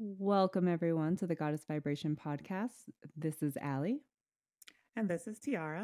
Welcome, everyone, to the Goddess Vibration Podcast. This is Allie. And this is Tiara.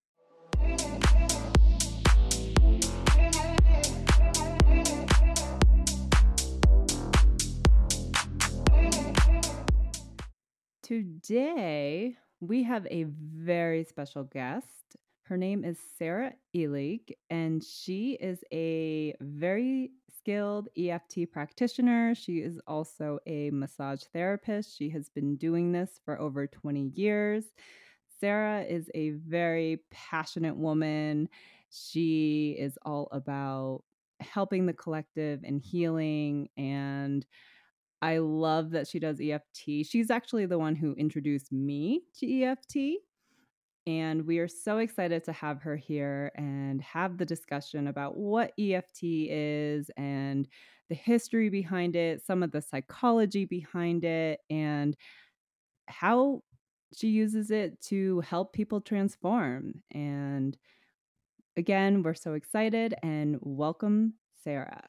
Today, we have a very special guest. Her name is Sarah Elig, and she is a very skilled EFT practitioner. She is also a massage therapist. She has been doing this for over 20 years. Sarah is a very passionate woman. She is all about helping the collective and healing. And I love that she does EFT. She's actually the one who introduced me to EFT. And we are so excited to have her here and have the discussion about what EFT is and the history behind it, some of the psychology behind it, and how she uses it to help people transform. And again, we're so excited and welcome, Sarah.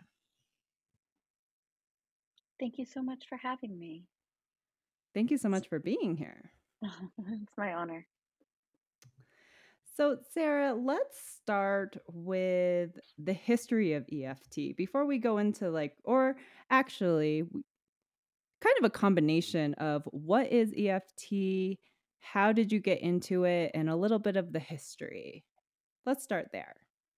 Thank you so much for having me. Thank you so much for being here. It's my honor. So, Sarah, let's start with the history of EFT before we go into or actually, kind of a combination of what is EFT, how did you get into it, and a little bit of the history. Let's start there.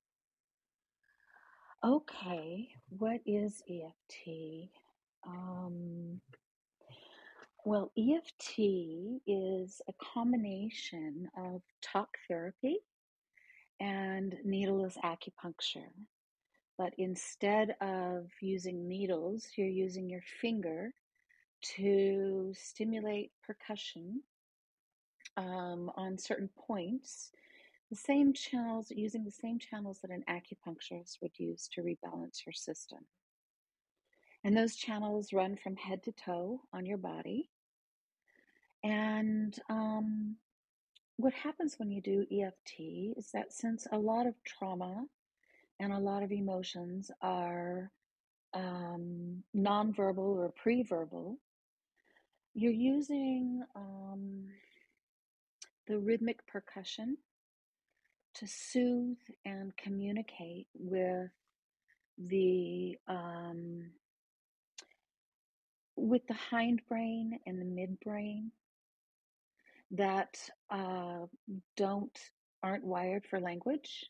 Okay, what is EFT? Well, EFT is a combination of talk therapy and needleless acupuncture. But instead of using needles, you're using your finger to stimulate percussion on certain points, using the same channels that an acupuncturist would use to rebalance your system. And those channels run from head to toe on your body. And what happens when you do EFT is that since a lot of trauma and a lot of emotions are nonverbal or pre-verbal, you're using the rhythmic percussion to soothe and communicate with the hindbrain and the midbrain that aren't wired for language.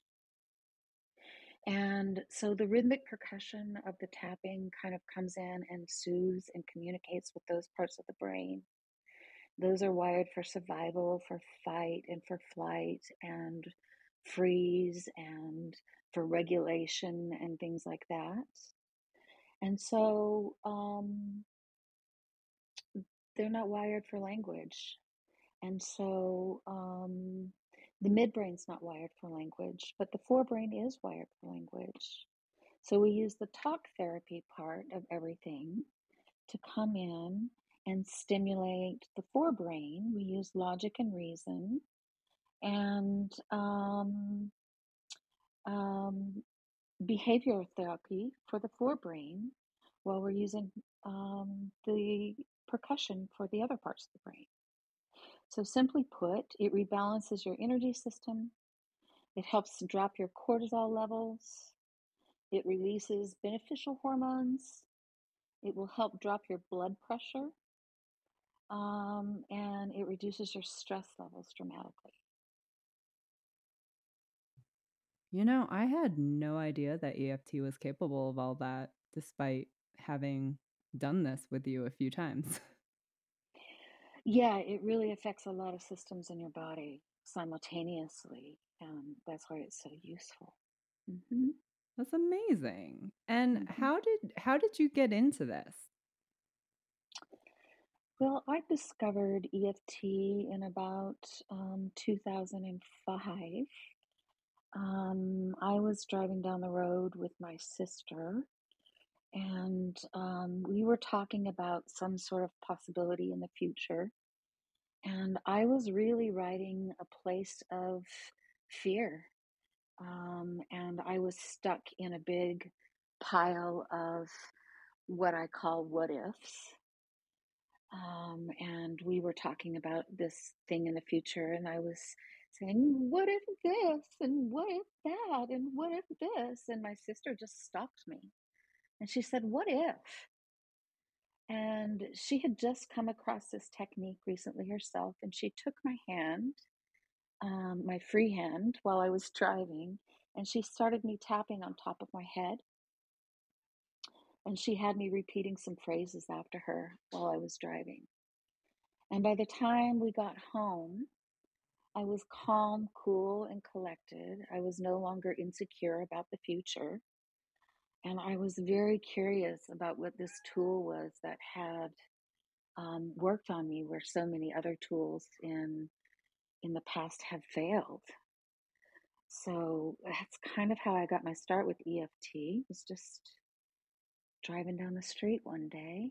And so the rhythmic percussion of the tapping kind of comes in and soothes and communicates with those parts of the brain. Those are wired for survival, for fight and for flight and freeze and for regulation and things like that. And so they're not wired for language. And so the midbrain's not wired for language, but the forebrain is wired for language. So we use the talk therapy part of everything to come in and stimulate the forebrain. We use logic and reason and behavioral therapy for the forebrain while we're using the percussion for the other parts of the brain. So simply put, it rebalances your energy system. It helps drop your cortisol levels. It releases beneficial hormones. It will help drop your blood pressure. And it reduces your stress levels dramatically. You know, I had no idea that EFT was capable of all that, despite having done this with you a few times. Yeah, it really affects a lot of systems in your body simultaneously, and that's why it's so useful. Mm-hmm. That's amazing. And how did you get into this? Well, I discovered EFT in about 2005. I was driving down the road with my sister, and we were talking about some sort of possibility in the future. And I was really riding a place of fear. And I was stuck in a big pile of what I call what ifs. And we were talking about this thing in the future, and I was saying, what if this, and what if that, and what if this? And my sister just stopped me. And she said, what if? And she had just come across this technique recently herself, and she took my hand, my free hand, while I was driving, and she started me tapping on top of my head. And she had me repeating some phrases after her while I was driving. And by the time we got home, I was calm, cool, and collected. I was no longer insecure about the future. And I was very curious about what this tool was that had worked on me where so many other tools in the past have failed. So that's kind of how I got my start with EFT. It was just driving down the street one day,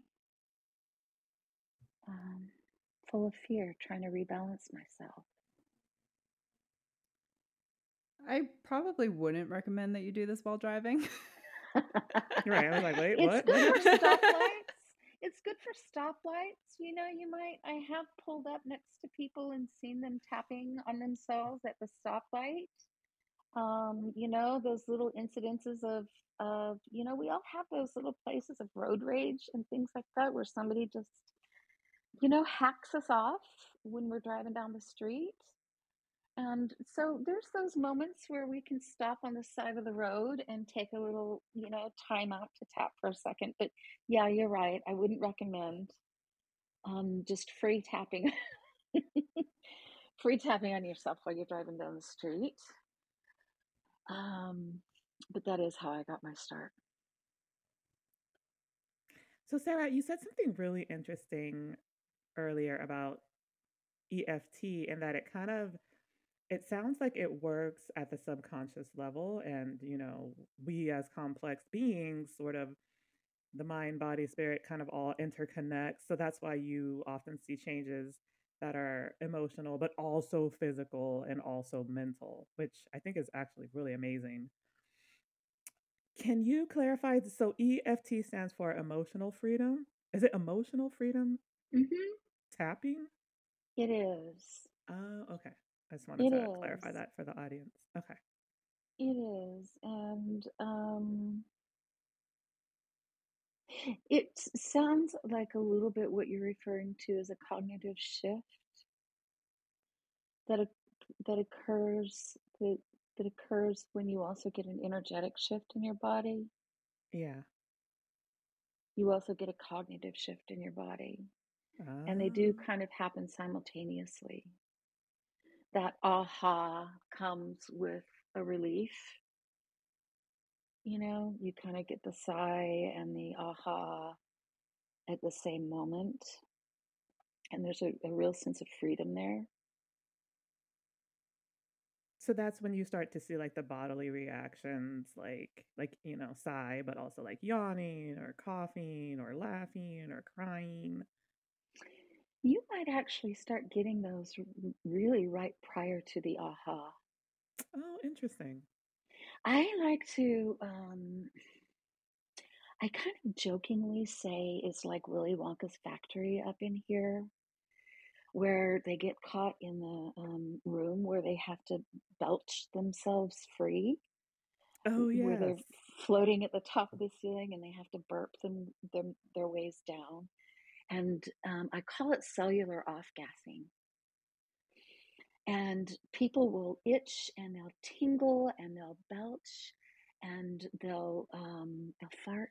full of fear, trying to rebalance myself. I probably wouldn't recommend that you do this while driving. Right. I was like, wait, It's what? good for stoplights. It's good for stoplights. You know, I have pulled up next to people and seen them tapping on themselves at the stoplight. You know, those little incidences of, you know, we all have those little places of road rage and things like that where somebody just, you know, hacks us off when we're driving down the street. And so there's those moments where we can stop on the side of the road and take a little, you know, time out to tap for a second. But yeah, you're right. I wouldn't recommend just free tapping, free tapping on yourself while you're driving down the street. But that is how I got my start. So, Sarah, you said something really interesting earlier about EFT and that it sounds like it works at the subconscious level. And, we as complex beings, sort of the mind, body, spirit kind of all interconnect. So that's why you often see changes that are emotional, but also physical and also mental, which I think is actually really amazing. Can you clarify? So EFT stands for emotional freedom. Is it emotional freedom Mm-hmm. tapping? It is. Oh, okay. I just wanted It to clarify is. that for the audience. Okay. It is. And it sounds like a little bit what you're referring to as a cognitive shift that that occurs that occurs when you also get an energetic shift in your body. Yeah. You also get a cognitive shift in your body, and they do Ah. kind of happen simultaneously. That aha comes with a relief. You know, you kind of get the sigh and the aha at the same moment, and there's a real sense of freedom there. So that's when you start to see like the bodily reactions, like sigh, but also like yawning or coughing or laughing or crying. You might actually start getting those really right prior to the aha. Oh, interesting. I like to, I kind of jokingly say it's like Willy Wonka's factory up in here, where they get caught in the room where they have to belch themselves free, Oh, where yes. they're floating at the top of the ceiling and they have to burp their ways down. And I call it cellular off-gassing. And people will itch and they'll tingle and they'll belch and they'll fart.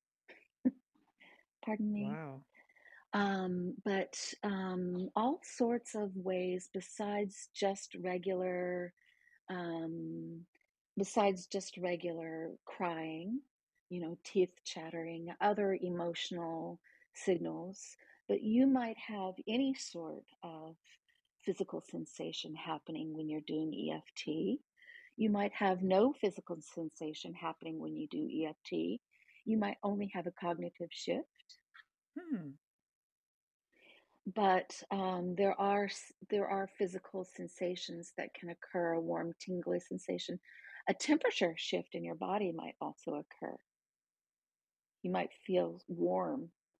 Pardon me. Wow. But all sorts of ways um, besides just regular crying, you know, teeth chattering, other emotional signals. But you might have any sort of physical sensation happening when you're doing EFT. You might have no physical sensation happening when you do EFT. You might only have a cognitive shift. Hmm. But there are physical sensations that can occur. A warm, tingly sensation, a temperature shift in your body might also occur. You might feel warm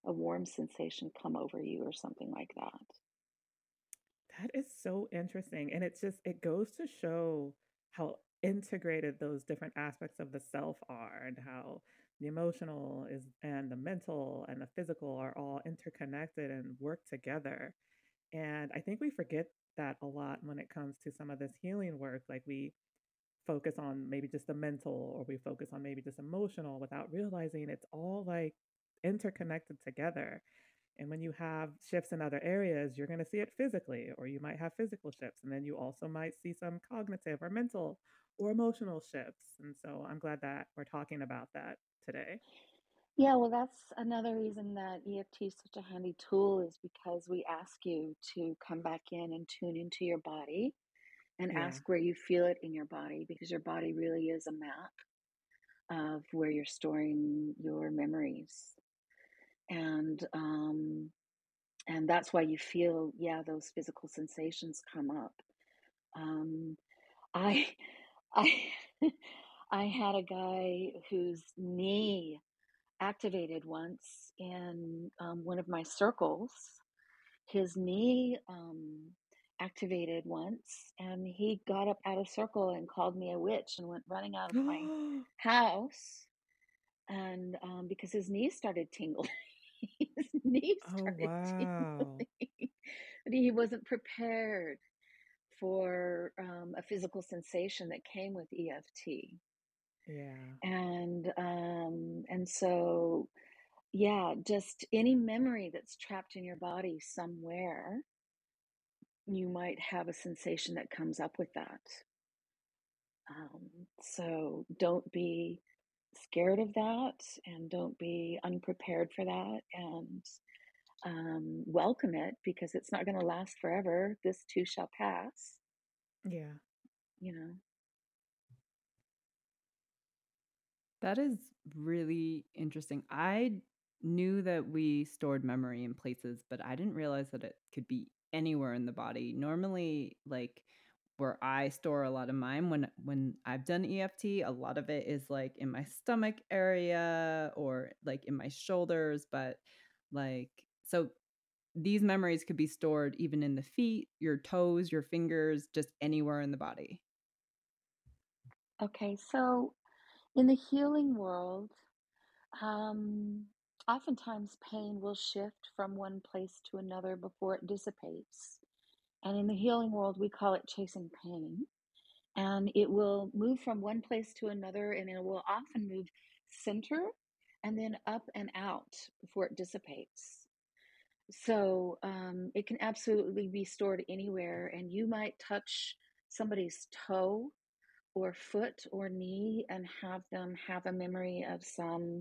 a warm sensation come over you or something like that. That is so interesting. And it goes to show how integrated those different aspects of the self are, and how the emotional is and the mental and the physical are all interconnected and work together. And I think we forget that a lot when it comes to some of this healing work. Like, we focus on maybe just the mental, or we focus on maybe just emotional, without realizing it's all like interconnected together. And when you have shifts in other areas, you're going to see it physically, or you might have physical shifts. And then you also might see some cognitive or mental or emotional shifts. And so I'm glad that we're talking about that today. Yeah, well, that's another reason that EFT is such a handy tool is because we ask you to come back in and tune into your body and Yeah. ask where you feel it in your body because your body really is a map of where you're storing your memories. And that's why you feel, yeah, those physical sensations come up. Um, I I I had a guy whose knee activated once in one of my circles. His knee activated once, and he got up out of circle and called me a witch and went running out of my Oh, house. And because his knee started tingling, his knee started wow. tingling, but he wasn't prepared for a physical sensation that came with EFT. Yeah. And so yeah, just any memory that's trapped in your body somewhere, you might have a sensation that comes up with that. So don't be scared of that, and don't be unprepared for that, and welcome it because it's not going to last forever. This too shall pass, Yeah. you know. That is really interesting. I knew that we stored memory in places, but I didn't realize that it could be anywhere in the body. Normally, like where I store a lot of mine when I've done EFT, a lot of it is like in my stomach area or like in my shoulders, but like so these memories could be stored even in the feet, your toes, your fingers, just anywhere in the body. Okay, so in the healing world, um, oftentimes pain will shift from one place to another before it dissipates. And in the healing world, we call it chasing pain. And it will move from one place to another, and it will often move center and then up and out before it dissipates. So it can absolutely be stored anywhere, and you might touch somebody's toe or foot or knee and have them have a memory of some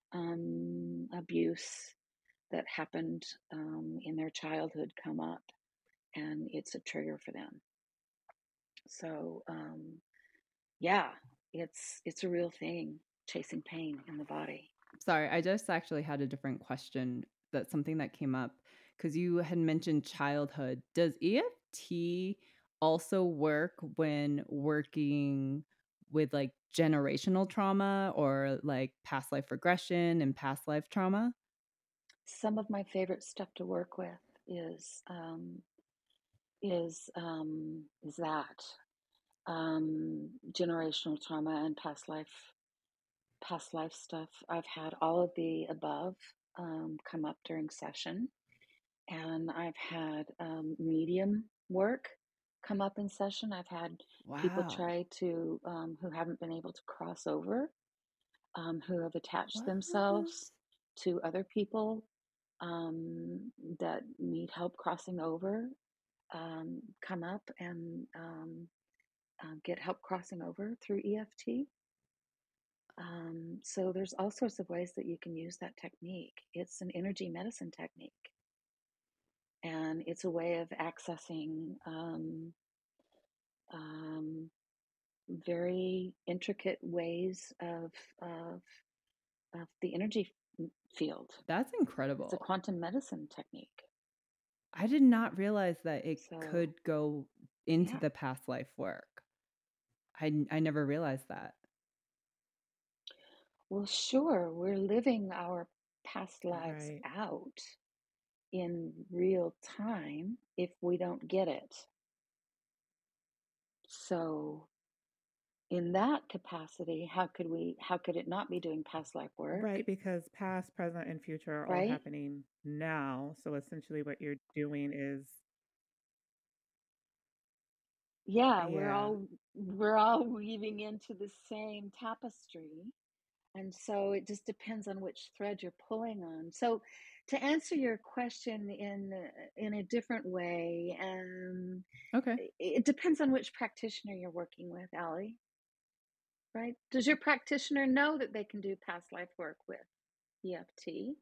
abuse that happened in their childhood come up, and it's a trigger for them. So yeah, it's a real thing, chasing pain in the body. Sorry, I just actually had a different question. That's something that came up because you had mentioned childhood. Does EFT also work when working with like generational trauma or like past life regression and past life trauma? Some of my favorite stuff to work with is that generational trauma and past life stuff. I've had all of the above come up during session, and I've had medium work come up in session. I've had people Wow. try to who haven't been able to cross over, who have attached What? themselves to other people that need help crossing over, come up and get help crossing over through EFT. So there's all sorts of ways that you can use that technique. It's an energy medicine technique, and it's a way of accessing um, very intricate ways of, of the energy field. That's It's a incredible. quantum medicine technique. I did not realize that it So, could go into yeah. the past life work. I never realized that. Well, sure, we're living our past lives Right. out in real time if we don't get it. So in that capacity, how could it not be doing past life work, Right, because past, present, and future are all right? happening now. So essentially what you're doing is, Yeah, yeah, we're all weaving into the same tapestry. And so it just depends on which thread you're pulling on. So to answer your question in a different way, Okay. it depends on which practitioner you're working with, Allie, right? Does your practitioner know that they can do past life work with EFT?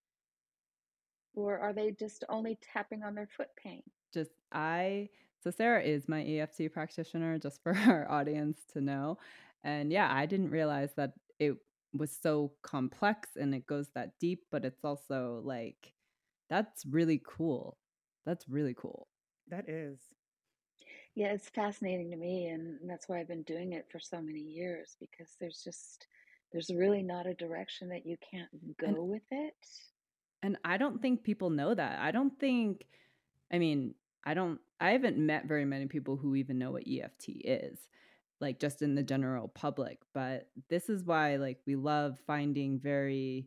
Or are they just only tapping on their foot pain? Just I so Sarah is my EFT practitioner, just for our audience to know. And yeah, I didn't realize that it was so complex and it goes that deep, but it's also like that's really cool. That's really cool. that is. Yeah, it's fascinating to me, and that's why I've been doing it for so many years because there's really not a direction that you can't And go with it. and I don't think people know that. I mean, I haven't met very many people who even know what EFT is, like just in the general public, but this is why like we love finding very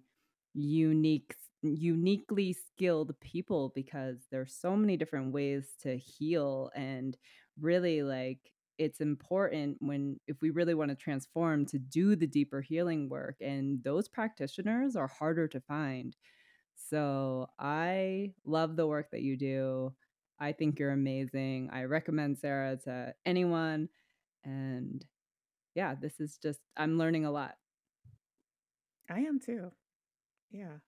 uniquely skilled people because there's so many different ways to heal and really like it's important when if we really want to transform to do the deeper healing work and those practitioners are harder to find. So I love the work that you do. I think you're amazing. I recommend Sarah to anyone. And yeah, this is just, I'm learning a lot. I am too. Yeah.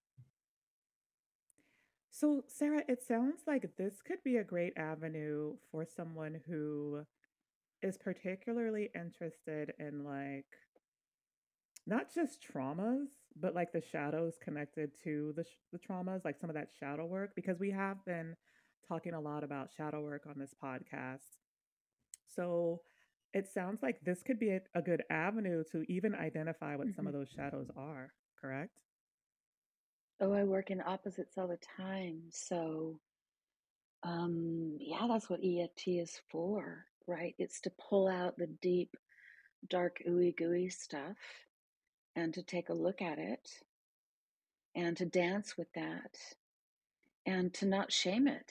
So, Sarah, it sounds like this could be a great avenue for someone who is particularly interested in like not just traumas, but like the shadows connected to the traumas, like some of that shadow work, because we have been talking a lot about shadow work on this podcast. So it sounds like this could be a good avenue to even identify what some Hmm. of those shadows are, correct? Oh, I work in opposites all the time. So, yeah, that's what EFT is for, right? It's to pull out the deep, dark, ooey gooey stuff and to take a look at it and to dance with that and to not shame it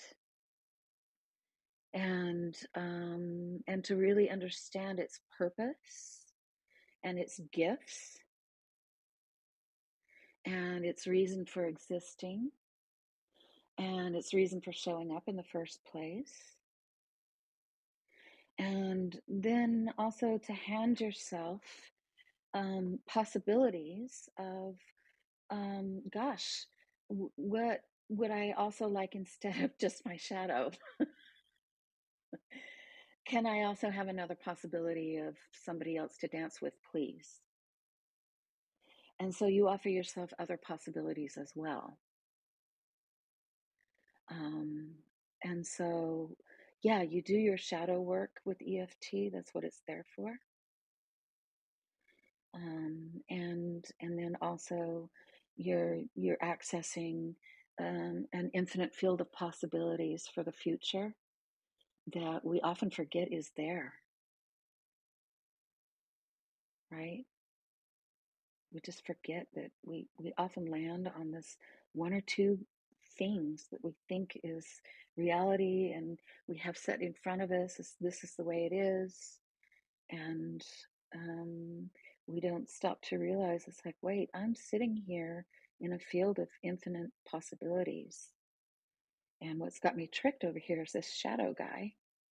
and to really understand its purpose and its gifts and its reason for existing and its reason for showing up in the first place. And then also to hand yourself possibilities of, gosh, what would I also like instead of just my shadow? Can I also have another possibility of somebody else to dance with, please? And so you offer yourself other possibilities as well. Um, and so, yeah, you do your shadow work with EFT. That's what it's there for. And then also, you're accessing an infinite field of possibilities for the future that we often forget is there, right? We just forget that we often land on this one or two things that we think is reality and we have set in front of us as this is the way it is. And um, we don't stop to realize it's like, wait, I'm sitting here in a field of infinite possibilities. And what's got me tricked over here is this shadow guy.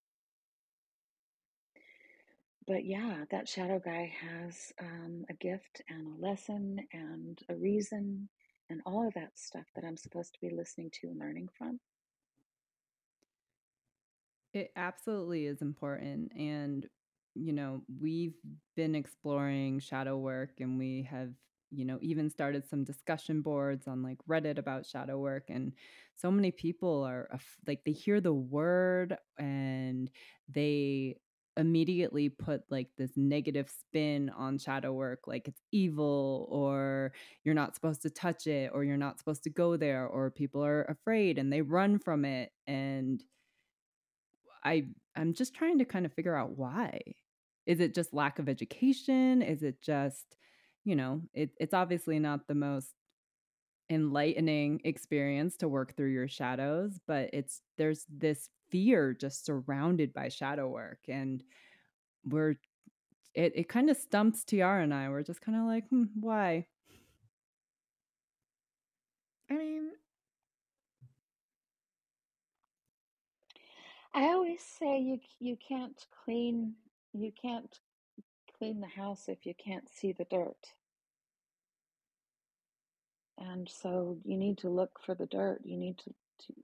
But yeah, that shadow guy has a gift and a lesson and a reason and all of that stuff that I'm supposed to be listening to and learning from. It absolutely is important. And, we've been exploring shadow work and we have, even started some discussion boards on like Reddit about shadow work. And so many people are like, they hear the word and they immediately put like this negative spin on shadow work, like it's evil, or you're not supposed to touch it, or you're not supposed to go there, or people are afraid and they run from it. And I'm just trying to kind of figure out why. Is it just lack of education? Is it just, it's obviously not the most enlightening experience to work through your shadows, but there's this fear just surrounded by shadow work. And we're it kind of stumps Tiara and I. We're just kind of like, why? I mean, I always say you can't clean the house if you can't see the dirt. And so you need to look for the dirt. You need to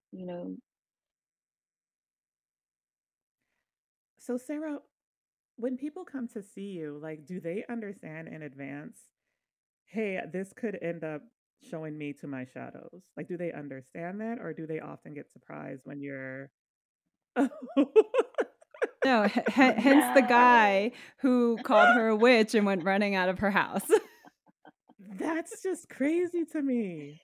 so Sarah, when people come to see you, like, do they understand in advance, hey, this could end up showing me to my shadows? Like, do they understand that, or do they often get surprised when you're No, hence the No. guy who called her a witch and went running out of her house. That's just crazy to me.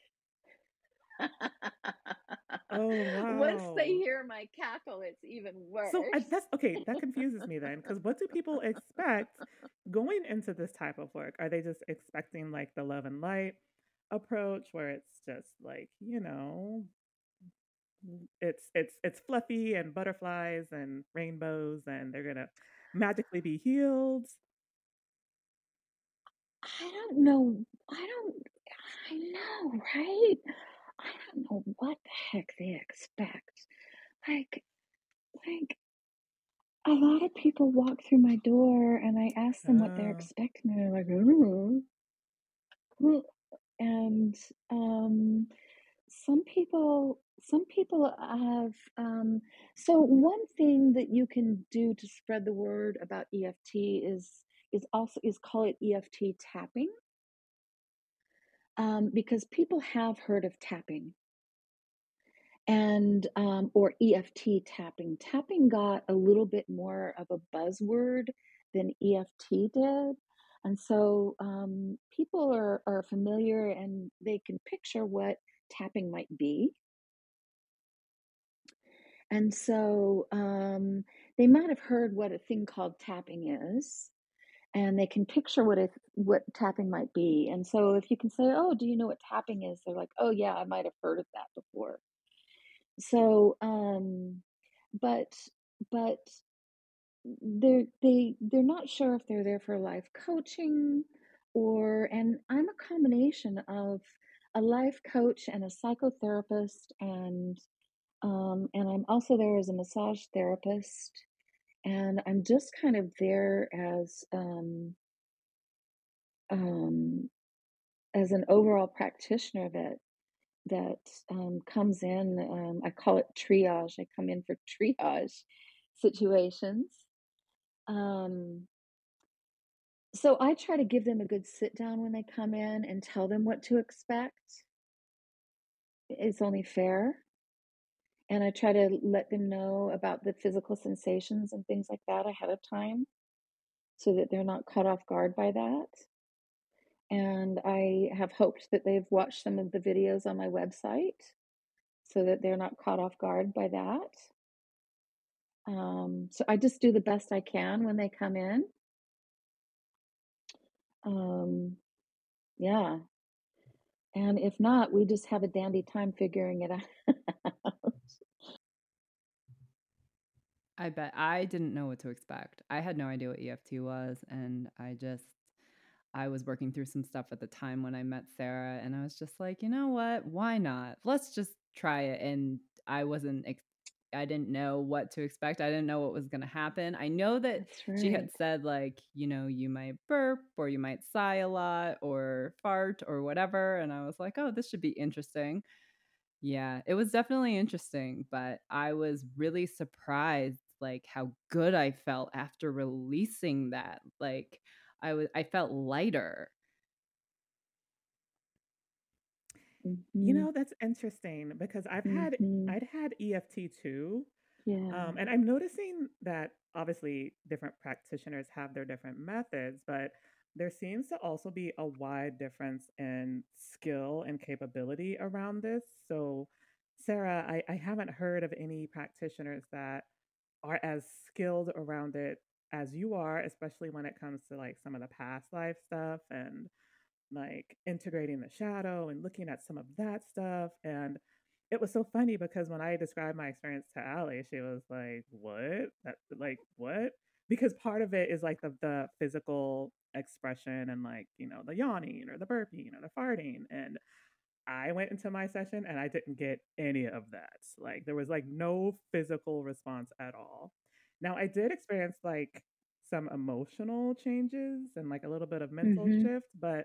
Oh, Once they wow. hear my cackle, it's even worse. So that's okay. That confuses me then, because what do people expect going into this type of work? Are they just expecting like the love and light approach, where it's just like, it's fluffy and butterflies and rainbows, and they're gonna magically be healed? I don't know. I know, right? I don't know what the heck they expect. Like, like a lot of people walk through my door and I ask them what they're Oh, expecting, and they're like, "Oh." And some people have so one thing that you can do to spread the word about EFT is call it EFT tapping, because people have heard of tapping and or EFT tapping. Tapping got a little bit more of a buzzword than EFT did. And so people are familiar and they can picture what tapping might be. And so they might have heard what a thing called tapping is, and they can picture what tapping might be. And so if you can say, "Oh, do you know what tapping is?" They're like, "Oh yeah, I might have heard of that before." So, but but they're not sure if they're there for life coaching and I'm a combination of a life coach and a psychotherapist, and I'm also there as a massage therapist, and I'm just kind of there um, as an overall practitioner that comes in. I call it triage. I come in for triage situations. Um, so I try to give them a good sit down when they come in and tell them what to expect. It's only fair. And I try to let them know about the physical sensations and things like that ahead of time so that they're not caught off guard by that. And I have hoped that they've watched some of the videos on my website so that they're not caught off guard by that. So I just do the best I can when they come in. Um, yeah. And if not, we just have a dandy time figuring it out. I bet I didn't know what to expect. I had no idea what EFT was. And I was working through some stuff at the time when I met Sarah. And I was just like, you know what? Why not? Let's just try it. And I didn't know what to expect. I didn't know what was going to happen. I know that That's she right. had said, like, you might burp or you might sigh a lot or fart or whatever. And I was like, oh, this should be interesting. Yeah, it was definitely interesting, but I was really surprised like how good I felt after releasing that. Like I felt lighter. Mm-hmm. that's interesting because Mm-hmm. I'd had EFT too, Yeah. And I'm noticing that obviously different practitioners have their different methods, but there seems to also be a wide difference in skill and capability around this. So, Sarah, I haven't heard of any practitioners that are as skilled around it as you are, especially when it comes to like some of the past life stuff and like integrating the shadow and looking at some of that stuff. And it was so funny because when I described my experience to Allie, she was like, "What? That like what?" Because part of it is like the physical expression and like the yawning or the burping or the farting. And I went into my session and I didn't get any of that. Like there was like no physical response at all. Now I did experience like some emotional changes and like a little bit of mental Mm-hmm. shift, but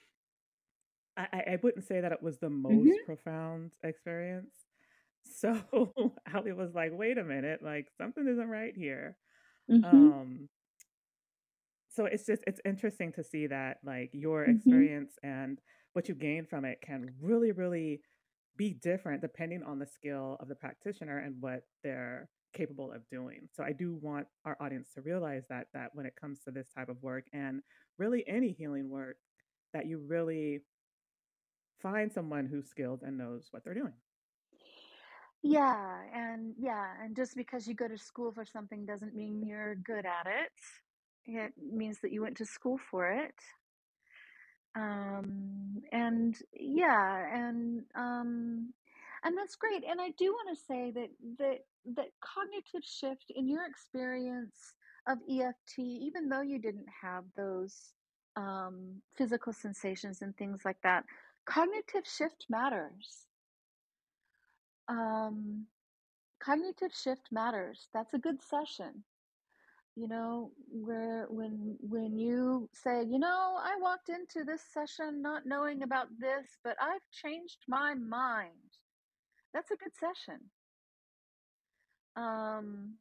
I wouldn't say that it was the Mm-hmm. most profound experience. So Ali was like, wait a minute, like something isn't right here. Mm-hmm. Um, so it's interesting to see that like your Mm-hmm. experience and what you gain from it can really, really be different depending on the skill of the practitioner and what they're capable of doing. So I do want our audience to realize that when it comes to this type of work and really any healing work, that you really find someone who's skilled and knows what they're doing. Yeah, and just because you go to school for something doesn't mean you're good at it. It means that you went to school for it. And yeah, and that's great. And I do want to say that cognitive shift in your experience of EFT, even though you didn't have those physical sensations and things like that, cognitive shift matters. Um, Cognitive shift matters. That's a good session. Where when you say, I walked into this session not knowing about this, but I've changed my mind. That's a good session. Um,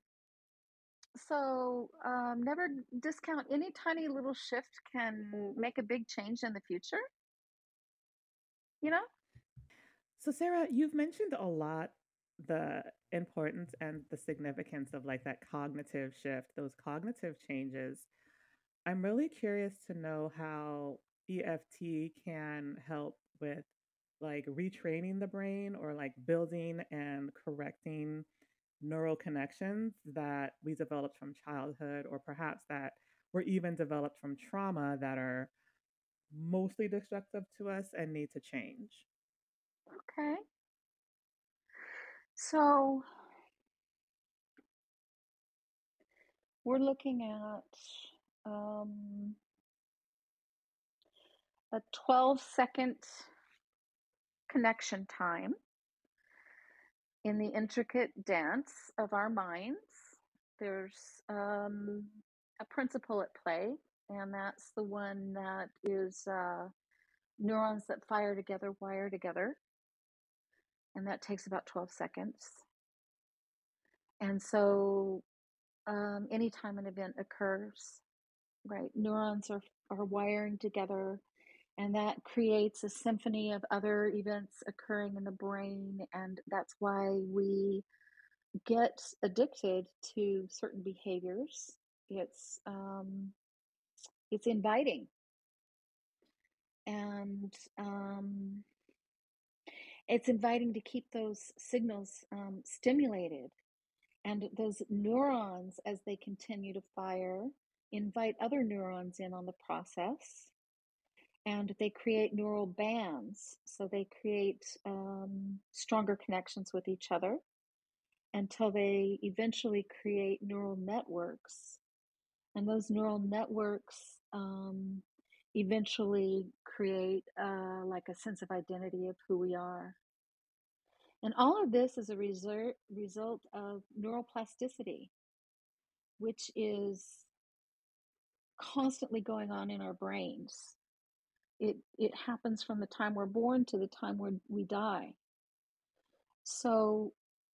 so never discount any tiny little shift can make a big change in the future, you know? So Sarah, you've mentioned a lot the importance and the significance of like that cognitive shift, those cognitive changes. I'm really curious to know how EFT can help with like retraining the brain or like building and correcting neural connections that we developed from childhood or perhaps that were even developed from trauma that are mostly destructive to us and need to change. Okay. So we're looking at a 12-second connection time in the intricate dance of our minds. There's a principle at play, and that's the one that is neurons that fire together wire together, and that takes about 12 seconds. And so, anytime an event occurs, right, neurons are wiring together, and that creates a symphony of other events occurring in the brain, and that's why we get addicted to certain behaviors. It's um, it's inviting, and it's inviting to keep those signals stimulated, and those neurons, as they continue to fire, invite other neurons in on the process, and they create neural bands. So they create stronger connections with each other until they eventually create neural networks. And those neural networks eventually create like a sense of identity of who we are. And all of this is a result of neuroplasticity, which is constantly going on in our brains. It happens from the time we're born to the time we die. So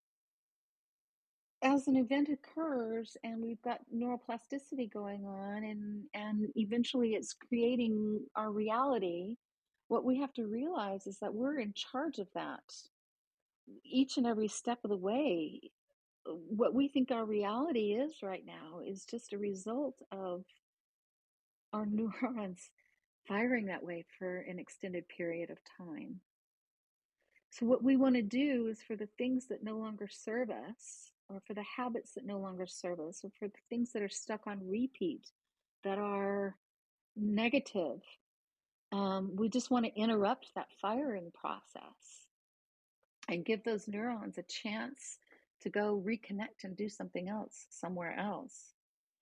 as an event occurs and we've got neuroplasticity going on, and eventually it's creating our reality, what we have to realize is that we're in charge of that each and every step of the way. what we think our reality is right now is just a result of our neurons firing that way for an extended period of time. So, what we want to do is for the things that no longer serve us, or for the habits that no longer serve us, or for the things that are stuck on repeat that are negative, we just want to interrupt that firing process and give those neurons a chance to go reconnect and do something else somewhere else.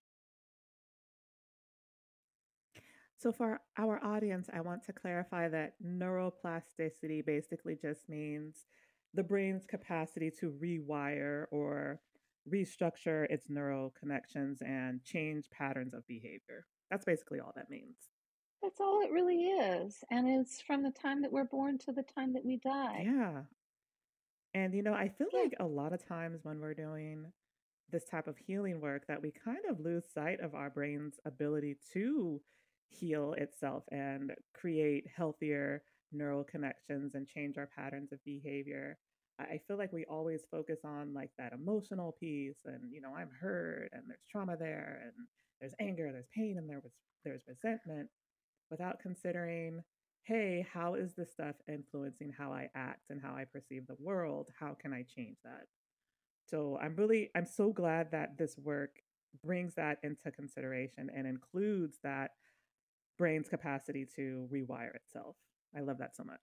So, for our audience, I want to clarify that neuroplasticity basically just means the brain's capacity to rewire or restructure its neural connections and change patterns of behavior. That's basically all that means. That's all it really is. And it's from the time that we're born to the time that we die. Yeah. And, I feel Yeah. like a lot of times when we're doing this type of healing work that we kind of lose sight of our brain's ability to heal itself and create healthier neural connections and change our patterns of behavior. I feel like we always focus on like that emotional piece and I'm hurt and there's trauma there and there's anger, there's pain and there's resentment without considering, hey, how is this stuff influencing how I act and how I perceive the world? How can I change that? So I'm so glad that this work brings that into consideration and includes that brain's capacity to rewire itself. I love that so much.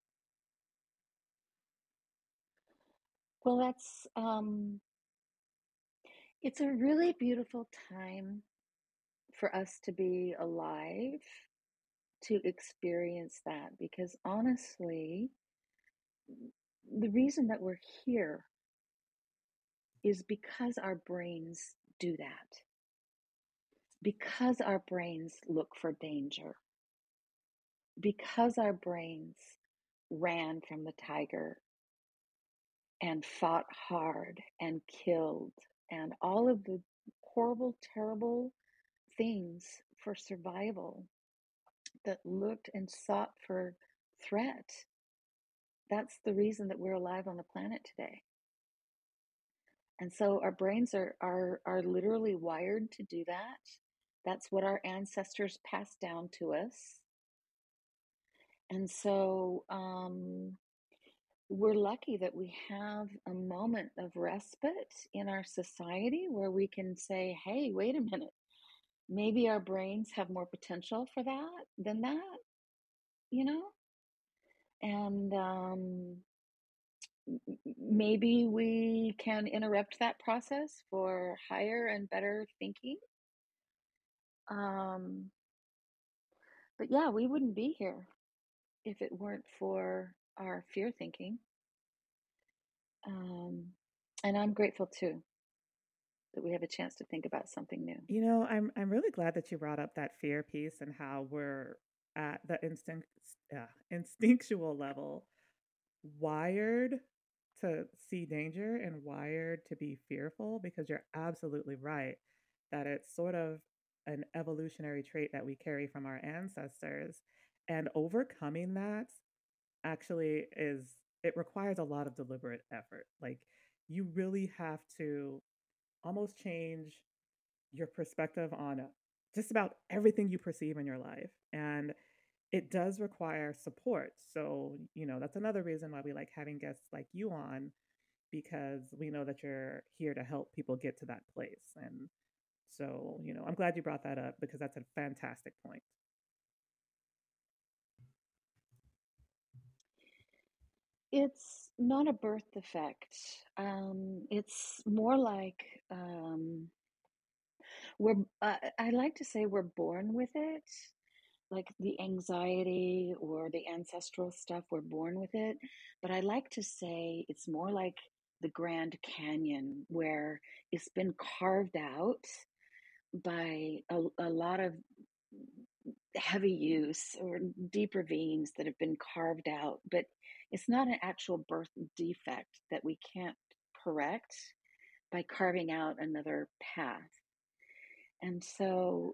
Well, it's a really beautiful time for us to be alive, to experience that, because honestly, the reason that we're here is because our brains do that, because our brains look for danger, because our brains ran from the tiger and fought hard and killed and all of the horrible, terrible things for survival that looked and sought for threat. That's the reason that we're alive on the planet today. And so our brains are literally wired to do that. That's what our ancestors passed down to us. And so we're lucky that we have a moment of respite in our society where we can say, hey, wait a minute, maybe our brains have more potential for that than that, you know? And maybe we can interrupt that process for higher and better thinking. But yeah, we wouldn't be here if it weren't for our fear thinking. And I'm grateful too that we have a chance to think about something new. I'm really glad that you brought up that fear piece and how we're at the instinctual level wired to see danger and wired to be fearful, because you're absolutely right that it's sort of an evolutionary trait that we carry from our ancestors, and overcoming that actually it requires a lot of deliberate effort. Like, you really have to almost change your perspective on just about everything you perceive in your life, and it does require support. So, that's another reason why we like having guests like you on, because we know that you're here to help people get to that place. And so, I'm glad you brought that up because that's a fantastic point. It's not a birth defect. It's more like I like to say we're born with it, like the anxiety or the ancestral stuff, we're born with it. But I like to say it's more like the Grand Canyon, where it's been carved out by a lot of heavy use or deep ravines that have been carved out, but it's not an actual birth defect that we can't correct by carving out another path. And so,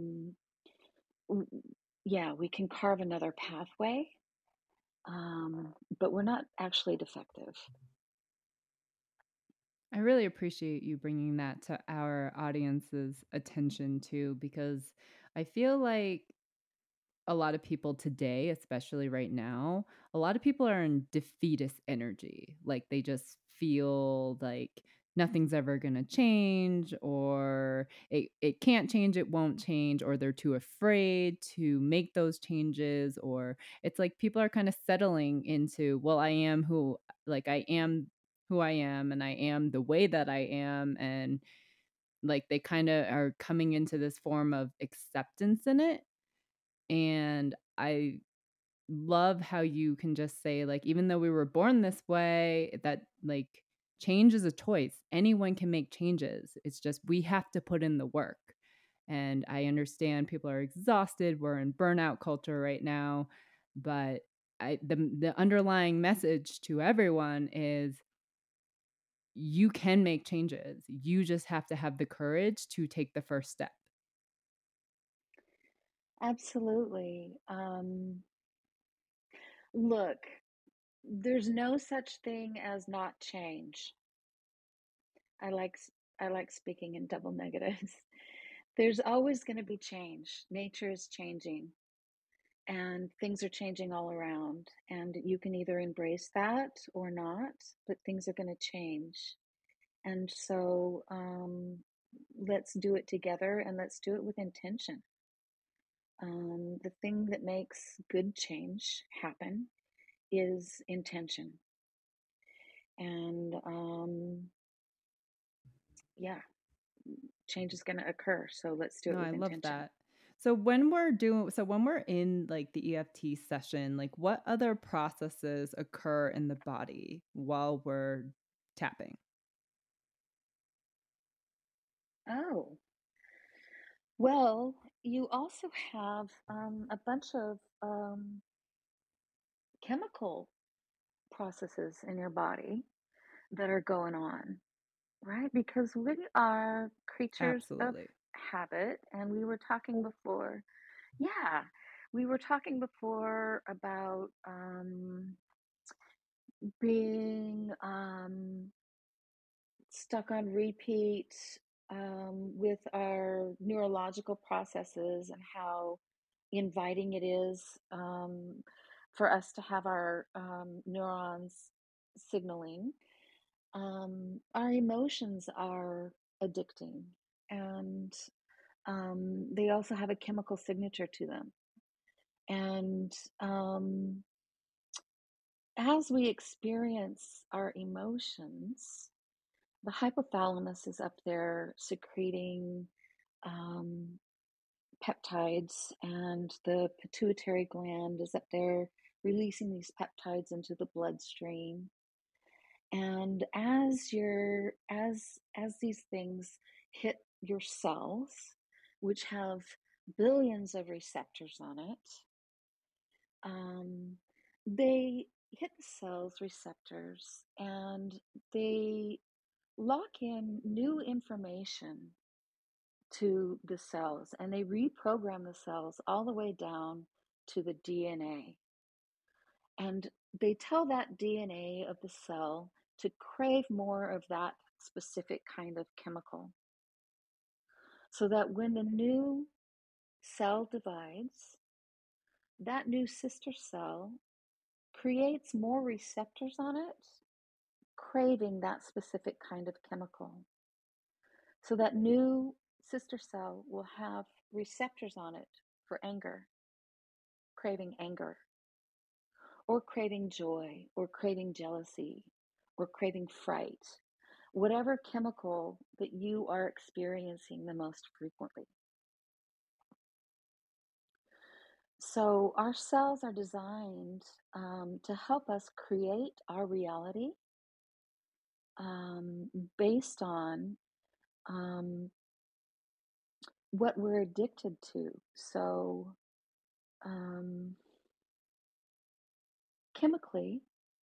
yeah, we can carve another pathway, but we're not actually defective. I really appreciate you bringing that to our audience's attention too, because I feel like a lot of people today, especially right now, a lot of people are in defeatist energy. Like they just feel like nothing's ever going to change, or it can't change, it won't change, or they're too afraid to make those changes. Or it's like people are kind of settling into, well, I am who I am, and I am the way that I am. And like they kind of are coming into this form of acceptance in it. And I love how you can just say, like, even though we were born this way, that like change is a choice. Anyone can make changes. It's just we have to put in the work. And I understand people are exhausted. We're in burnout culture right now. But the underlying message to everyone is you can make changes. You just have to have the courage to take the first step. Absolutely. Look, there's no such thing as not change. I like I like speaking in double negatives. There's always going to be change. Nature is changing and things are changing all around, and you can either embrace that or not, but things are going to change. And so let's do it together, and let's do it with intention. The thing that makes good change happen is intention. And yeah, change is going to occur. So let's do it No, I with love intention. that. So when we're in like the EFT session, like what other processes occur in the body while we're tapping? Oh, well, you also have a bunch of chemical processes in your body that are going on, right? Because we are creatures of Absolutely. habit. And we were talking before, yeah, we were talking before about being stuck on repeat with our neurological processes, and how inviting it is for us to have our neurons signaling. Our emotions are addicting, and they also have a chemical signature to them. And as we experience our emotions, the hypothalamus is up there secreting um, peptides, and the pituitary gland is up there releasing these peptides into the bloodstream. And as these things hit your cells, which have billions of receptors on it, um, they hit the cells receptors, and they lock in new information to the cells, and they reprogram the cells all the way down to the DNA. And they tell that DNA of the cell to crave more of that specific kind of chemical. So that when the new cell divides, that new sister cell creates more receptors on it, craving that specific kind of chemical. So that new sister cell will have receptors on it for anger, craving anger, or craving joy, or craving jealousy, or craving fright, whatever chemical that you are experiencing the most frequently. So, our cells are designed to help us create our reality um, based on um, what we're addicted to. So, um, chemically,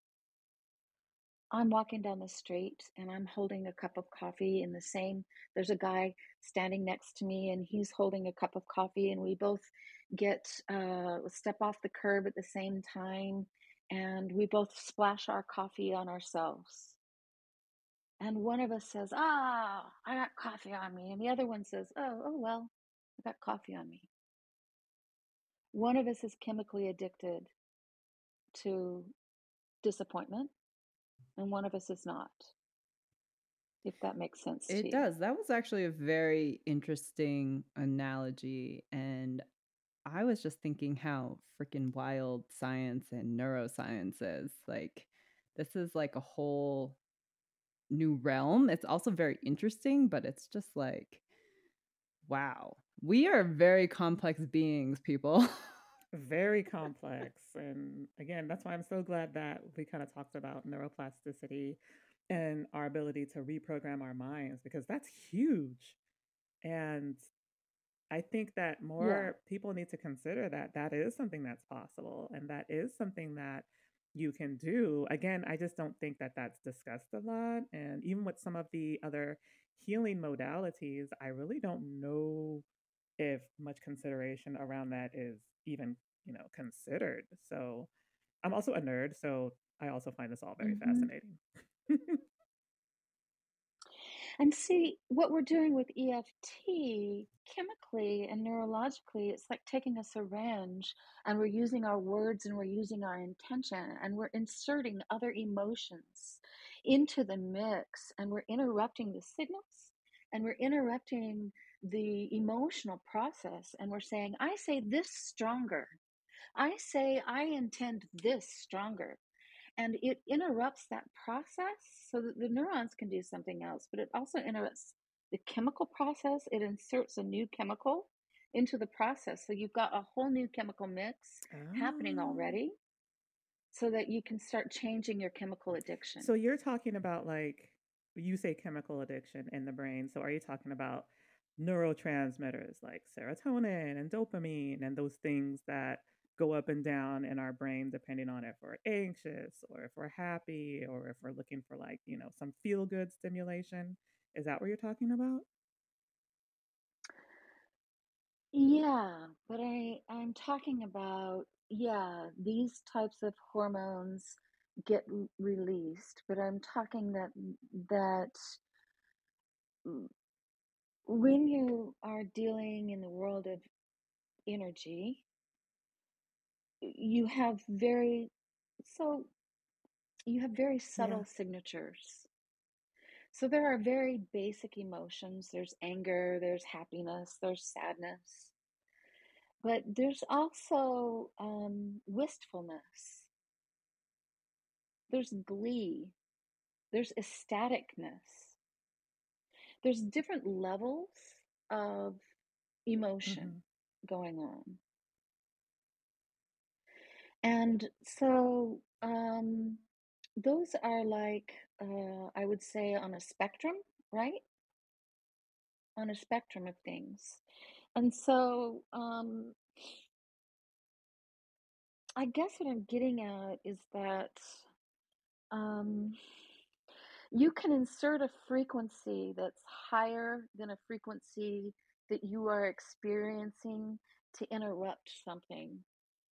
I'm walking down the street and I'm holding a cup of coffee in the same, there's a guy standing next to me and he's holding a cup of coffee, and we both step off the curb at the same time, and we both splash our coffee on ourselves. And one of us says, "Ah, I got coffee on me." And the other one says, "Oh, well, I got coffee on me." One of us is chemically addicted to disappointment, and one of us is not, if that makes sense to It you. does. That was actually a very interesting analogy. And I was just thinking how freaking wild science and neuroscience is. Like, this is like a whole new realm. It's also very interesting, but it's just like, wow, we are very complex beings, people. Very complex. And again, that's why I'm so glad that we kind of talked about neuroplasticity and our ability to reprogram our minds, because that's huge. And I think that Yeah. more people need to consider that that is something that's possible and that is something that you can do. Again, I just don't think that that's discussed a lot. And even with some of the other healing modalities, I really don't know if much consideration around that is even, considered. So I'm also a nerd, so I also find this all very Hmm. fascinating. And see, what we're doing with EFT chemically and neurologically, it's like taking a syringe and we're using our words and we're using our intention and we're inserting other emotions into the mix and we're interrupting the signals and we're interrupting the emotional process and we're saying, I say this stronger. I say I intend this stronger. And it interrupts that process so that the neurons can do something else, but it also interrupts the chemical process. It inserts a new chemical into the process. So you've got a whole new chemical mix happening Oh. already so that you can start changing your chemical addiction. So you're talking about, like, you say chemical addiction in the brain. So are you talking about neurotransmitters like serotonin and dopamine and those things that go up and down in our brain depending on if we're anxious or if we're happy or if we're looking for, like, some feel good stimulation? Is that what you're talking about? Yeah, but I'm talking about, yeah, these types of hormones get released, but I'm talking that when you are dealing in the world of energy, you have so you have very Yeah. subtle signatures. So there are very basic emotions. There's anger, there's happiness, there's sadness, but there's also wistfulness. There's glee. There's ecstaticness. There's different levels of emotion Hmm. going on. And so those are like, I would say, on a spectrum, right? On a spectrum of things. And so I guess what I'm getting at is that um, you can insert a frequency that's higher than a frequency that you are experiencing to interrupt something.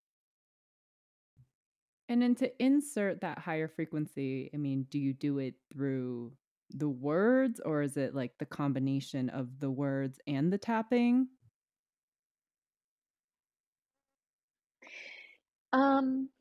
And then to insert that higher frequency, I mean, do you do it through the words or is it like the combination of the words and the tapping? Um,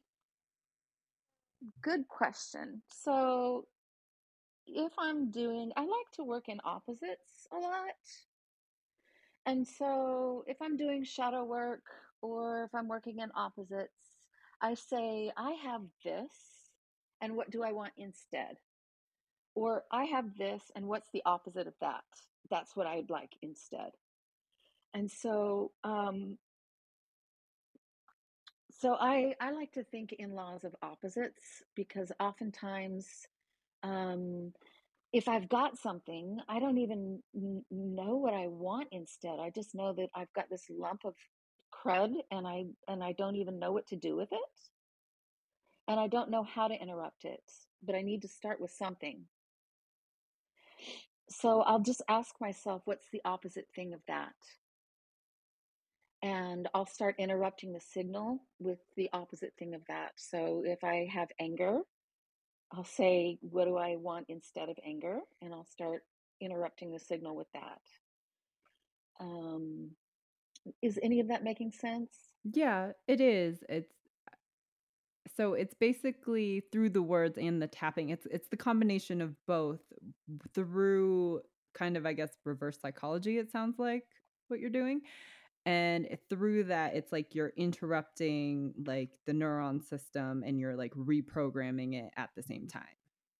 Good question. So if I like to work in opposites a lot. And so if I'm doing shadow work or if I'm working in opposites, I say, I have this, and what do I want instead? Or I have this, and what's the opposite of that? That's what I'd like instead. And so I like to think in laws of opposites because oftentimes um, if I've got something, I don't even know what I want instead. I just know that I've got this lump of crud and I don't even know what to do with it. And I don't know how to interrupt it, but I need to start with something. So I'll just ask myself, what's the opposite thing of that? And I'll start interrupting the signal with the opposite thing of that. So if I have anger, I'll say, what do I want instead of anger? And I'll start interrupting the signal with that. Um, is any of that making sense? Yeah, it is. It's basically through the words and the tapping. It's the combination of both through kind of, I guess, reverse psychology, it sounds like what you're doing. And through that, it's like you're interrupting like the neuron system and you're like reprogramming it at the same time.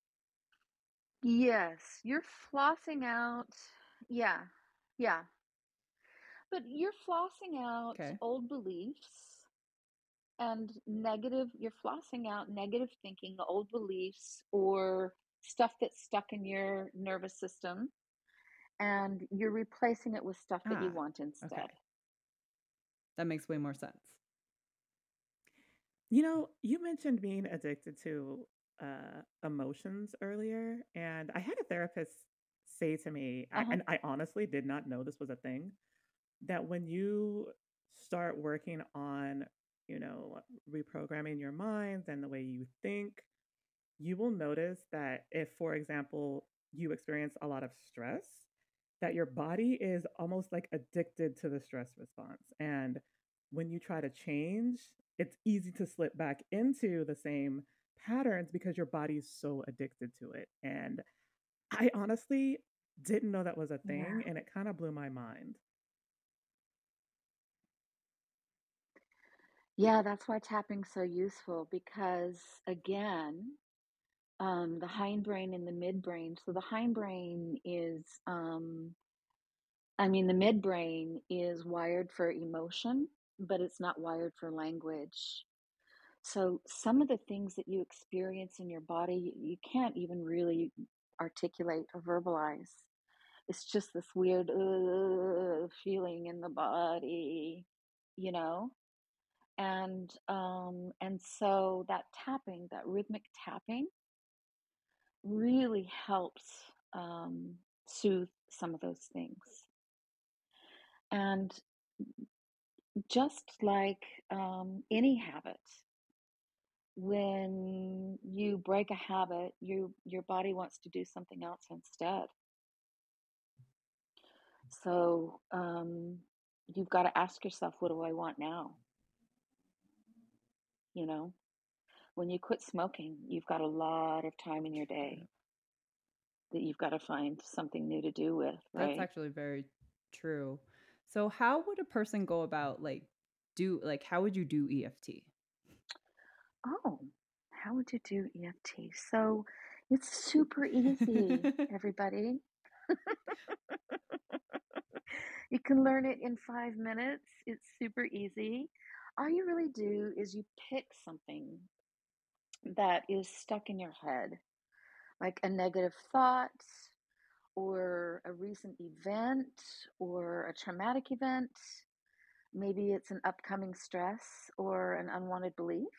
Yes, you're flossing out. Yeah, yeah. But you're flossing out Okay. old beliefs and you're flossing out negative thinking, old beliefs, or stuff that's stuck in your nervous system, and you're replacing it with stuff that you Ah, want okay. instead. That makes way more sense. You mentioned being addicted to emotions earlier, and I had a therapist say to me, Uh huh. and I honestly did not know this was a thing, that when you start working on, you know, reprogramming your minds and the way you think, you will notice that if, for example, you experience a lot of stress, that your body is almost like addicted to the stress response. And when you try to change, it's easy to slip back into the same patterns because your body's so addicted to it. And I honestly didn't know that was a Yeah. thing, and it kind of blew my mind. Yeah, that's why tapping's so useful because, again, the hindbrain and the midbrain. So the hindbrain is, the midbrain is wired for emotion, but it's not wired for language. So some of the things that you experience in your body, you can't even really articulate or verbalize. It's just this weird feeling in the body, you know? And so that tapping, that rhythmic tapping, really helps soothe some of those things. And just like any habit, when you break a habit, your body wants to do something else instead. So you've got to ask yourself, what do I want now? You know, when you quit smoking, you've got a lot of time in your Yeah. day that you've got to find something new to do with, That's right? actually very true. So how would a person go about how would you do EFT? Oh, how would you do EFT? So it's super easy, everybody. You can learn it in 5 minutes. It's super easy. All you really do is you pick something that is stuck in your head, like a negative thought or a recent event or a traumatic event. Maybe it's an upcoming stress or an unwanted belief.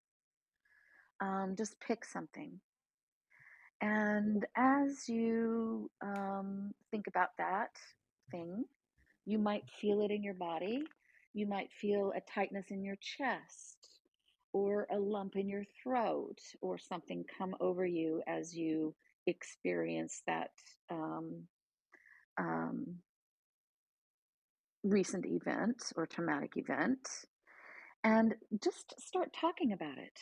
Just pick something. And as you think about that thing, you might feel it in your body. You might feel a tightness in your chest or a lump in your throat or something come over you as you experience that um, um, recent event or traumatic event. And just start talking about it.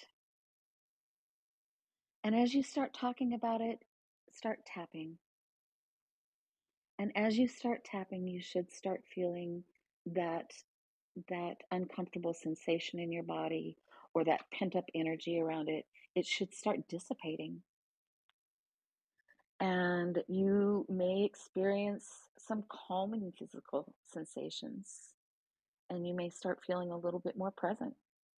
And as you start talking about it, start tapping. And as you start tapping, you should start feeling that uncomfortable sensation in your body or that pent up energy around it. It should start dissipating. And you may experience some calming physical sensations, and you may start feeling a little bit more present.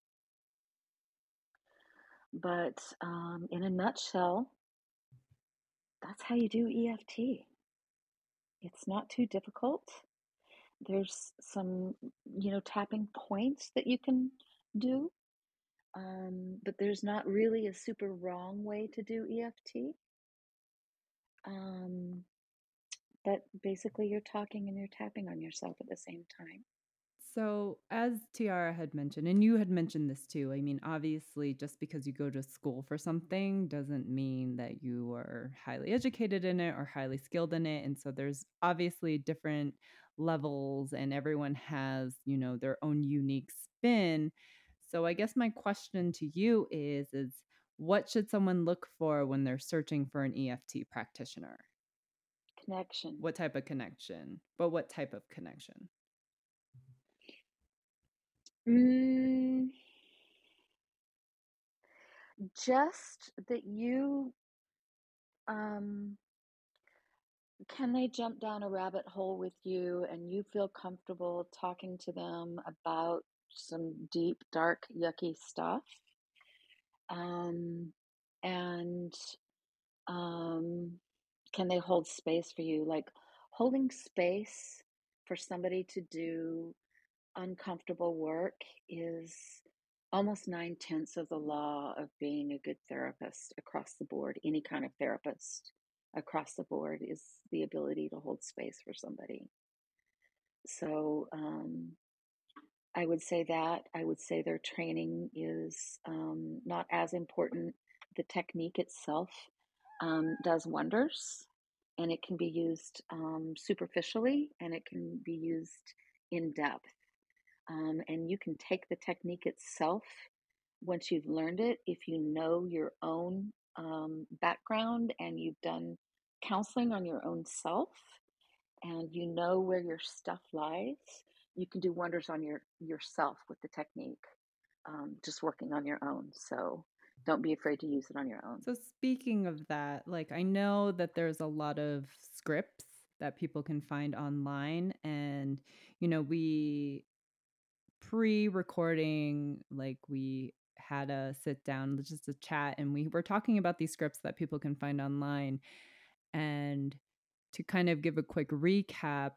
But in a nutshell, that's how you do EFT. It's not too difficult. There's some, tapping points that you can do, but there's not really a super wrong way to do EFT. Um, but basically, you're talking and you're tapping on yourself at the same time. So, as Tiara had mentioned, and you had mentioned this too, I mean, obviously, just because you go to school for something doesn't mean that you are highly educated in it or highly skilled in it. And so, there's obviously different levels, and everyone has, their own unique spin. So, I guess my question to you is what should someone look for when they're searching for an EFT practitioner? Connection. What type of connection? But what type of connection? Mm, just that you um, can they jump down a rabbit hole with you and you feel comfortable talking to them about some deep, dark, yucky stuff? Um, and can they hold space for you? Like holding space for somebody to do uncomfortable work is almost 9/10 of the law of being a good therapist across the board. Any kind of therapist across the board is the ability to hold space for somebody. So I would say that. I would say their training is not as important. The technique itself does wonders, and it can be used superficially, and it can be used in depth. And you can take the technique itself once you've learned it, if you know your own background and you've done counseling on your own self and you know where your stuff lies, you can do wonders on yourself with the technique, just working on your own. So don't be afraid to use it on your own. So speaking of that, like I know that there's a lot of scripts that people can find online, and we pre-recording, like we had a sit down, just a chat, and we were talking about these scripts that people can find online. And to kind of give a quick recap,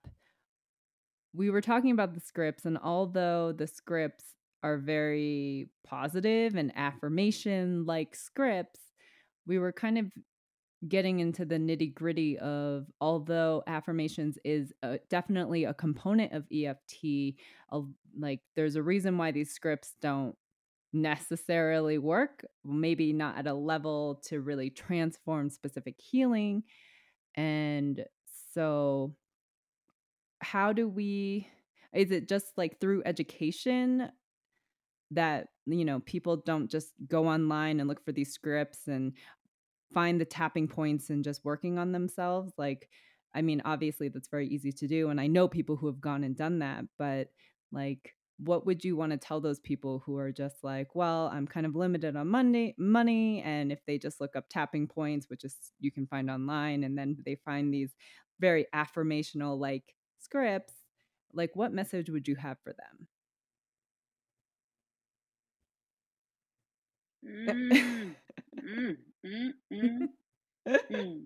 we were talking about the scripts, and although the scripts are very positive and affirmation like scripts, we were kind of getting into the nitty gritty of, although affirmations is definitely a component of EFT, like there's a reason why these scripts don't necessarily work, maybe not at a level to really transform specific healing. And so, how do we, is it just like through education that, people don't just go online and look for these scripts and find the tapping points and just working on themselves? Like, I mean, obviously that's very easy to do, and I know people who have gone and done that, but like, what would you want to tell those people who are just like, well, I'm kind of limited on money, and if they just look up tapping points, which is you can find online, and then they find these very affirmational like scripts, like what message would you have for Mm, mm, mm, mm, mm.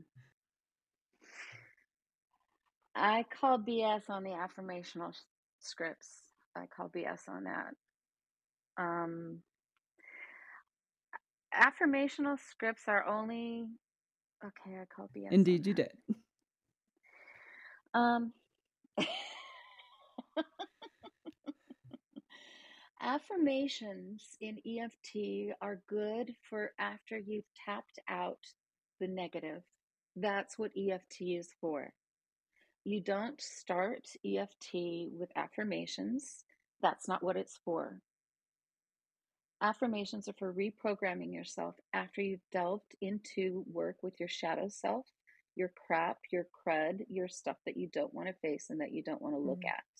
I call BS on the affirmational scripts. I call BS on that. Um, affirmational scripts are only okay. I call BS on Indeed, you did. that. Affirmations in EFT are good for after you've tapped out the negative. That's what EFT is for. You don't start EFT with affirmations. That's not what it's for. Affirmations are for reprogramming yourself after you've delved into work with your shadow self, your crap, your crud, your stuff that you don't want to face and that you don't want to look at.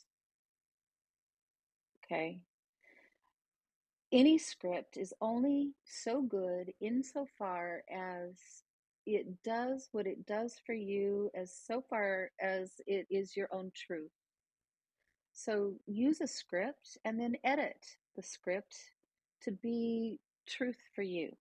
Okay? Any script is only so good insofar as it does what it does for you, as so far as it is your own truth. So use a script and then edit the script to be truth for you.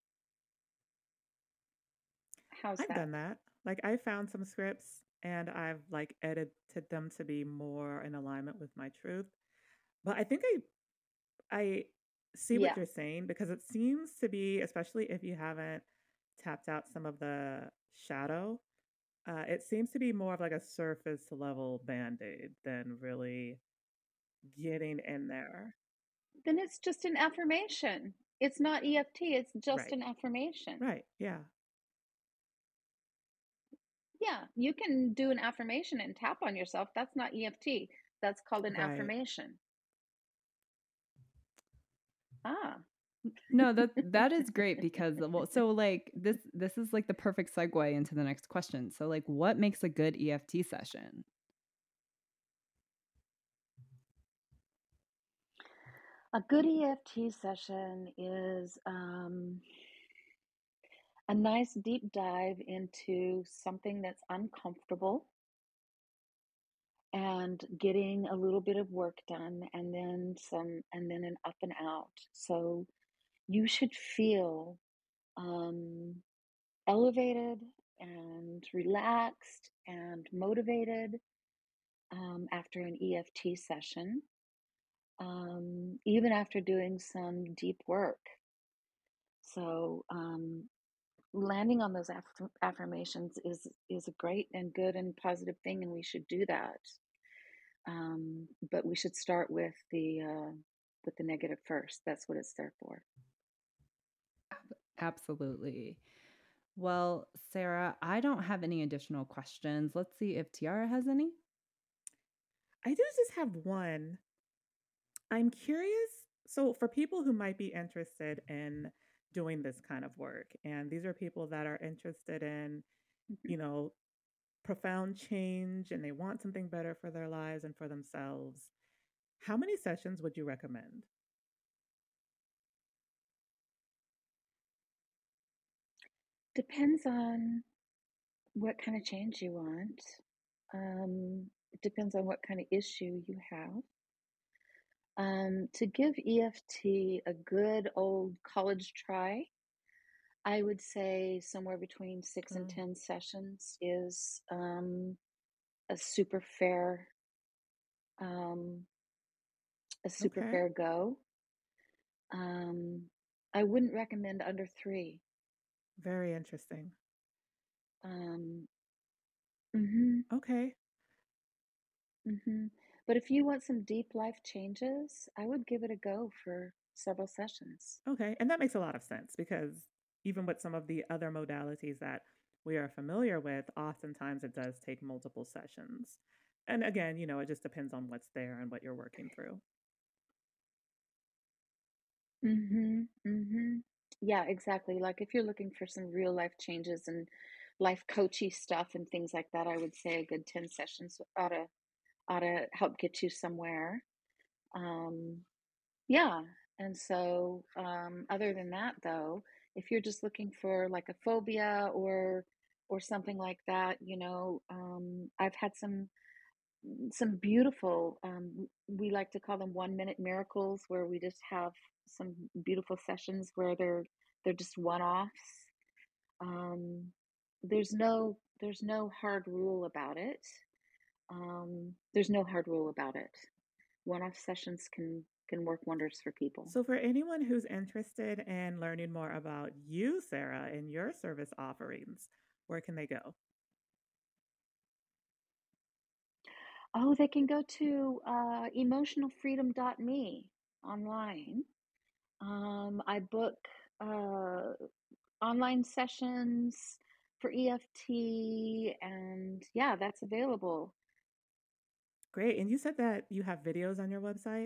How's I've that? done that. Like I found some scripts and I've like edited them to be more in alignment with my truth. But I think I see what Yeah. you're saying because it seems to be, especially if you haven't tapped out some of the shadow, it seems to be more of like a surface level band-aid than really getting in there. Then it's just an affirmation. It's not EFT, it's just Right. an affirmation. Right. Yeah. Yeah, you can do an affirmation and tap on yourself. That's not EFT. That's called an Right. affirmation. Ah. No, that is great because well, so like this is like the perfect segue into the next question. So like what makes a good EFT session? A good EFT session is a nice deep dive into something that's uncomfortable and getting a little bit of work done and then an up and out. So you should feel um, elevated and relaxed and motivated after an EFT session, even after doing some deep work. So landing on those affirmations is a great and good and positive thing, and we should do that. But we should start with the negative first. That's what it's there for. Absolutely. Well, Sarah, I don't have any additional questions. Let's see if Tiara has any. I do just have one. I'm curious. So, for people who might be interested in doing this kind of work, and these are people that are interested in, Mhm. you know, profound change and they want something better for their lives and for themselves, how many sessions would you recommend? Depends on what kind of change you want. It depends on what kind of issue you have. To give EFT a good old college try, I would say somewhere between 6 and Oh, 10 sessions is a super fair um, a super okay. fair go. Um, I wouldn't recommend under 3. Very interesting. Um, mhm, Okay. mhm. But if you want some deep life changes, I would give it a go for several sessions. Okay. And that makes a lot of sense because even with some of the other modalities that we are familiar with, oftentimes it does take multiple sessions. And again, it just depends on what's there and what you're working through. Mhm, mhm. Yeah, exactly. Like if you're looking for some real life changes and life coachy stuff and things like that, I would say a good 10 sessions ought to help get you somewhere. Um, yeah. And so, other than that, though, if you're just looking for like a phobia or something like that, I've had some beautiful, we like to call them 1 minute miracles, where we just have some beautiful sessions where they're just one-offs. Um, there's no hard rule about it. There's no hard rule about it. One-off sessions can work wonders for people. So, for anyone who's interested in learning more about you, Sarah, and your service offerings, where can they go? Oh, they can go to emotionalfreedom.me online. I book uh, online sessions for EFT, and yeah, that's available. Great. And you said that you have videos on your website?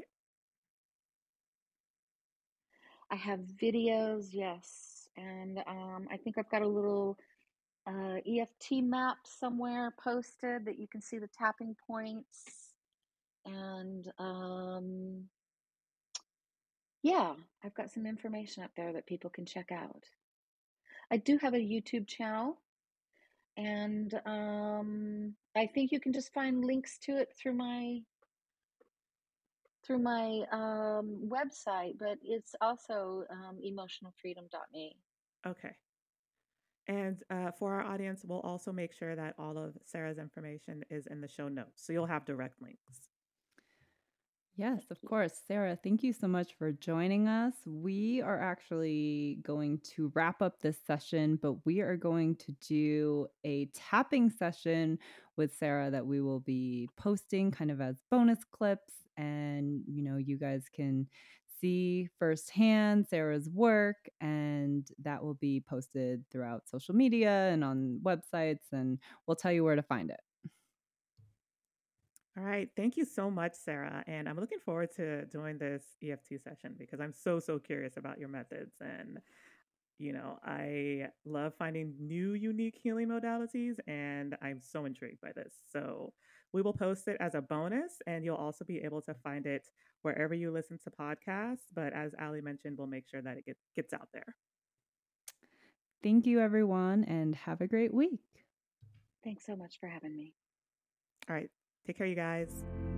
I have videos, yes, and I think I've got a little EFT map somewhere posted that you can see the tapping points. And yeah, I've got some information up there that people can check out. I do have a YouTube channel, and I think you can just find links to it through my website, but it's also emotionalfreedom.me. Okay. And for our audience, we'll also make sure that all of Sarah's information is in the show notes. So you'll have direct links. Yes, Thank of you. course. Sarah, thank you so much for joining us. We are actually going to wrap up this session, but we are going to do a tapping session with Sarah that we will be posting kind of as bonus clips. And, you guys can see firsthand Sarah's work, and that will be posted throughout social media and on websites, and we'll tell you where to find it. All right. Thank you so much, Sarah. And I'm looking forward to doing this EFT session because I'm so, so curious about your methods. And, I love finding new, unique healing modalities, and I'm so intrigued by this. So we will post it as a bonus, and you'll also be able to find it wherever you listen to podcasts. But as Ali mentioned, we'll make sure that it gets out there. Thank you, everyone, and have a great week. Thanks so much for having me. All right. Take care, you guys.